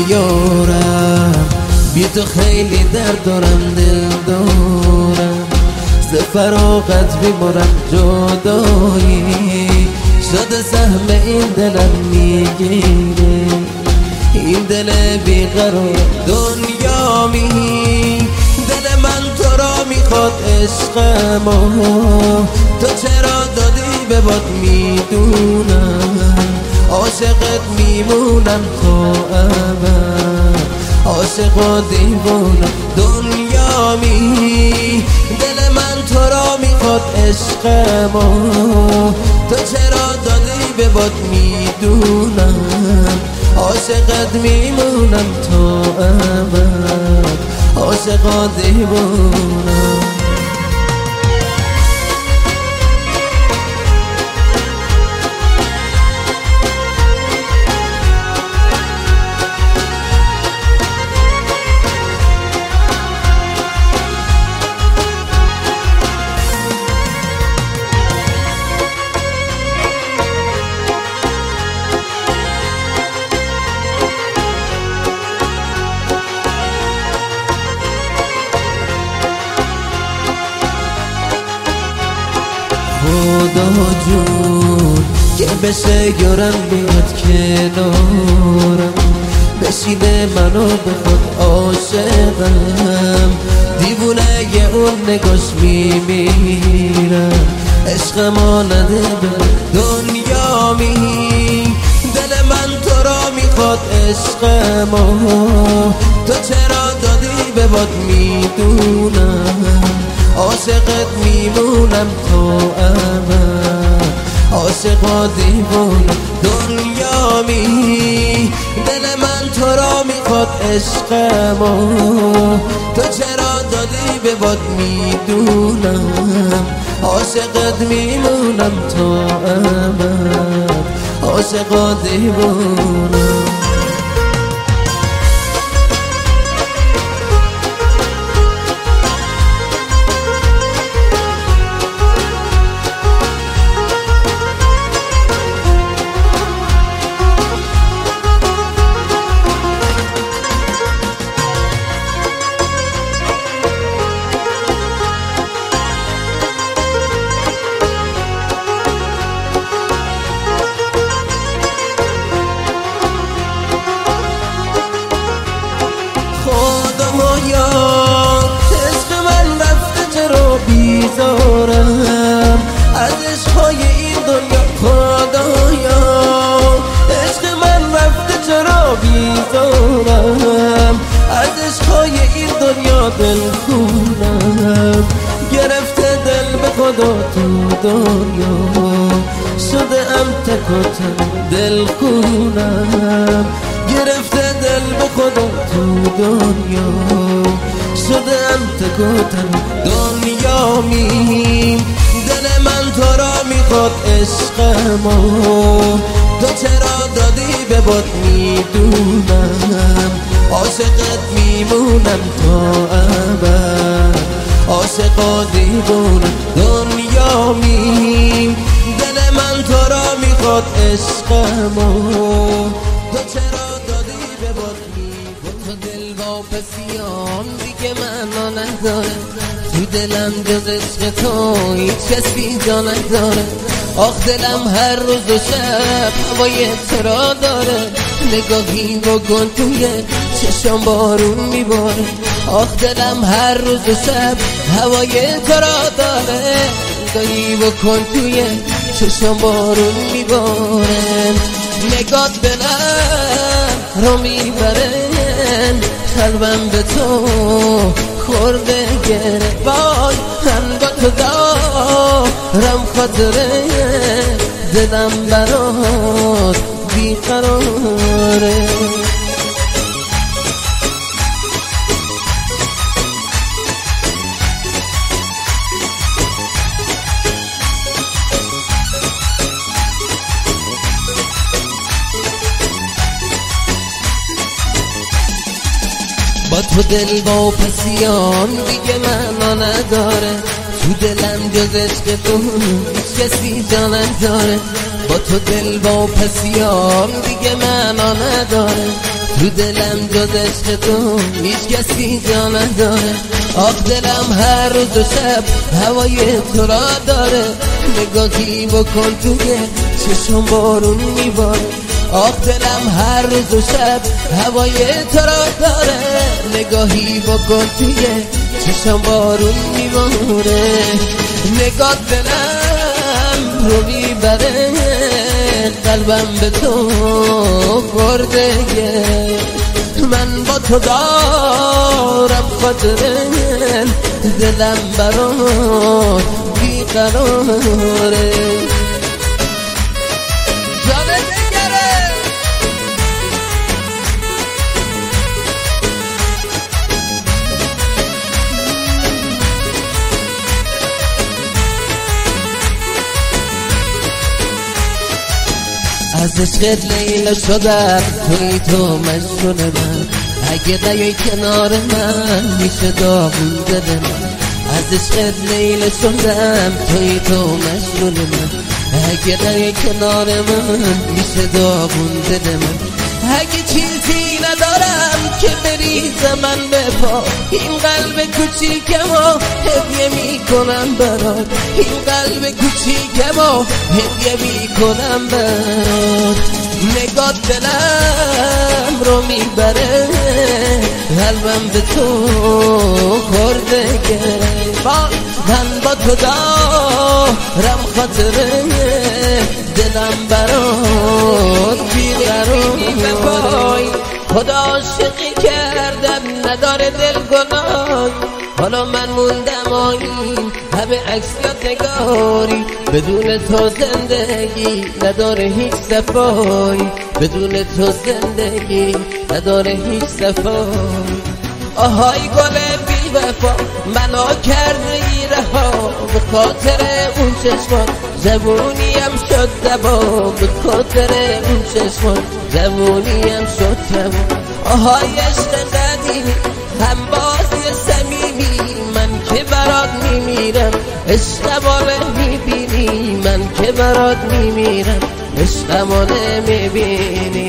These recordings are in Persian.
یارم، بی تو خیلی درد دارم، دل دارم، ز فراغت بیمارم، جدایی شده سهم این دلم میگیره، این دل بیقرار دنیامی، دل من تو را میخواد عشقمو، تو چرا دادی به باد میدونم، عاشقت میمونم تا ابد، عاشق و دیوانم دنیامی، دل من تو را میخواد عشقمو، تو چرا دادی به باد میدونم، عاشقت میمونم تا ابد، عاشق و دیوانم. خدا جون که بشه یارم بیاد کنارم، بشینه منو به خود عاشقم، دیوونه اون نگاش میمیرم، عشق مانده به دنیامی، دل من تو را میخواد عشقمو، تو چرا دادی به باد میدونم، عاشقت میمونم تا ابد، عاشق و دیوانم دنیامی، دل من تو را میخواد عشقمو، تو چرا دادی به باد میدونم، عاشقت میمونم تا ابد، عاشق و دیوانم. بیزارم از عشقهای این دنیا، خدایا عشق من رفته چرا بیزارم، از عشقهای این دنیا دل خونم، گرفته دل به خدا تو دنیا، شده ام تک و تنها دل خونم، گرفته دل به خدا تو دنیا، شده ام تک و تنها دنیامی، دل من تو را میخواد عشقمو، تو چرا دادی به باد میدونم، عاشقت میمونم تا ابد، عاشق و دیوانم دنیامی، دل من تو را میخواد عشقمو، تو چرا دادی به باد میدونم، تو دل واپسیان دیگه معنا نداره، تو دلم جز عشق تو هیچ کسی جا نداره، آخ دلم هر روز و شب هوای تو را داره، نگاهی بکن توی چشم بارون میباره، آخ دلم هر روز و شب هوای تو را داره، نگاهی بکن توی چشم بارون میباره، نگات دلم رو میبره، قلبم به تو خورده گره، وای من با تو دارم خاطره، دلم برات بیقراره. با تو دل واپسیان دیگه معنا نداره، تو دلم جز عشق تو کسی جا نداره، با تو دل واپسیان دیگه معنا نداره، تو دلم جز عشق تو هیچ کسی جا نداره. آخ دلم هر روز و شب هوای تو را داره. نگاهی بکن توی چشم بارون میباره. آخ دلم هر روز و شب هوای تو را داره. نگاهی بکن توی چشم بارون میباره. نگاه دلم رو میبره، قلبم به تو برده. من با تو دارم خاطره، دلم برات بیقراره. جان دگره از عشقت لیلا شدم، توی تو مشغول من. اگه نیای کنار من میشه داغون دل من. از عشقت لیلا شدم، توی تو مشغول من. اگه نیای کنار من میشه داغون دل من. اگه چیزی ندارم که بریزم من به پا، این قلب کوچیکمو هدیه میکنم برات. این قلب کوچیکمو هدیه میکنم برات. نگاه دلم رو میبره، قلبم به تو خورده گره. من با تو دارم خاطره، دلم برات بیقراره. خدا عاشقی کردم نداره دل گناه، حالا من موندم آیین همه عکس یادگاری. بدون تو زندگی نداره هیچ صفایی. بدون تو زندگی نداره هیچ صفایی. آهای گل بی وفا منو کرده ای رها، به خاطر اون چشمان جوونیم شد دبا. به خاطر اون چشمان جوونیم شد دبا. آهای عشق قدیمی هم بازی صمیمی، من که برات میمیرم عشقمانه میبینی. من که برات میمیرم عشقمانه میبینی.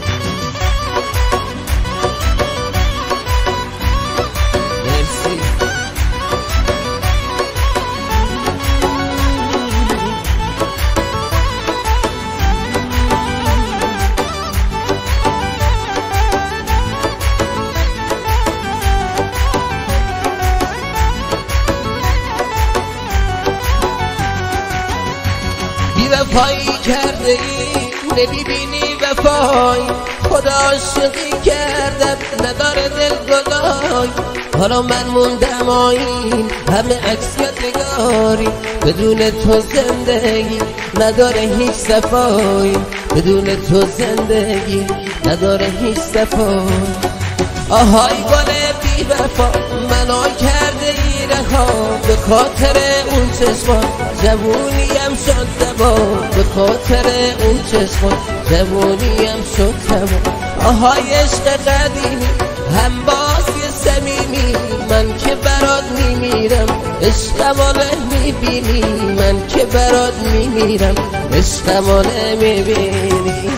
وفایی کرده ای نمیبینی وفای. خدا عاشقی کردم نداره دل گلای. حالا من موندم آیین همه عکس یادگاری. بدون تو زندگی نداره هیچ صفایی. بدون تو زندگی نداره هیچ صفایی. آهای گل بی وفا منو کرده ای رها، به خاطر اون چشمان جوونیم شد دبا. به خاطر اون چشمان جوونیم شد دبا. آهای عشق قدیمی هم باسی صمیمی، من که برات میمیرم عشقمانه میبینی. من که برات میمیرم عشقمانه میبینی.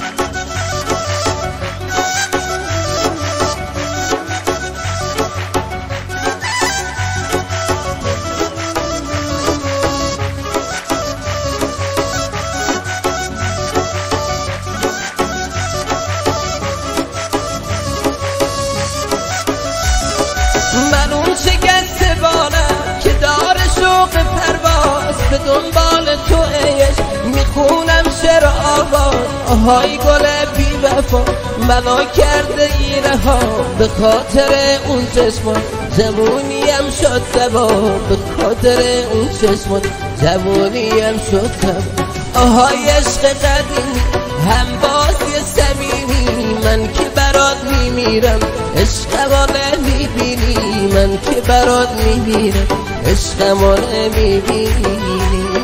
من اون شکست بالم که داره شوق پرواز، به دنبال تو عشق میخونم شعر آواز. آهای گل بی وفا منو کرده ای رها، به خاطر اون چشمان جوونیم شد دبا. به خاطر اون چشمان جوونیم شد دبا. آهای عشق قدیمی هم بازی صمیمی، من که برات میمیرم عشقمانه میبینی. من که برات میمیرم عشقمانه میبینی.